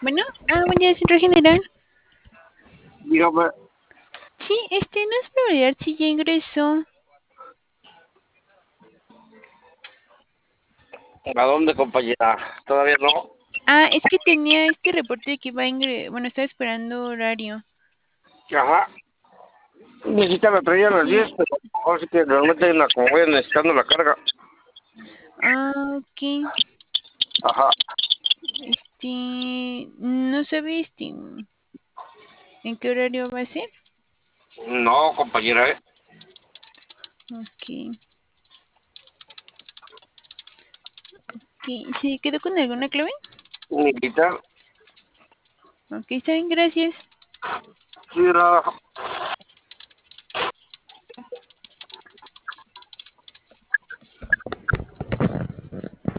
Bueno, buen día, centro general. Dígame, Sí, no es para validar si ya ingresó. ¿a dónde, compañera? Todavía no. Es que tenía este reporte de que va a ingresar. Bueno, estaba esperando horario. Ajá. Visita me traía a las 10, Sí. pero ahora sí que realmente hay una, como voy necesitando la carga. Ok. Ajá. No sabe, en qué horario va a ser. No, compañera, Ok. Ok, ¿se quedó con alguna clave? militar. Ok, está bien, gracias. Sí, era